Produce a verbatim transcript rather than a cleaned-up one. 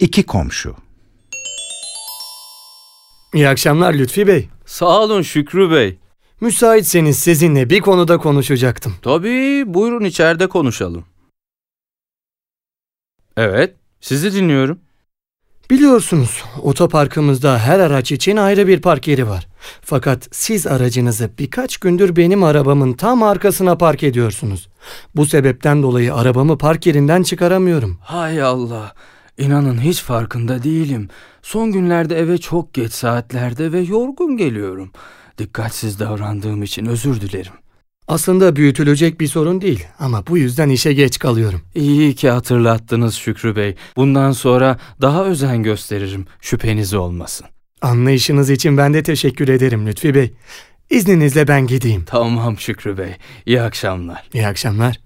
İki komşu. İyi akşamlar Lütfi Bey. Sağ olun Şükrü Bey. Müsaitseniz sizinle bir konuda konuşacaktım. Tabii, buyurun içeride konuşalım. Evet, sizi dinliyorum. Biliyorsunuz, otoparkımızda her araç için ayrı bir park yeri var. Fakat siz aracınızı birkaç gündür benim arabamın tam arkasına park ediyorsunuz. Bu sebepten dolayı arabamı park yerinden çıkaramıyorum. Hay Allah, inanın hiç farkında değilim. Son günlerde eve çok geç saatlerde ve yorgun geliyorum. Dikkatsiz davrandığım için özür dilerim. Aslında büyütülecek bir sorun değil ama bu yüzden işe geç kalıyorum. İyi ki hatırlattınız Şükrü Bey. Bundan sonra daha özen gösteririm, şüpheniz olmasın. Anlayışınız için ben de teşekkür ederim Lütfi Bey. İzninizle ben gideyim. Tamam Şükrü Bey, iyi akşamlar. İyi akşamlar.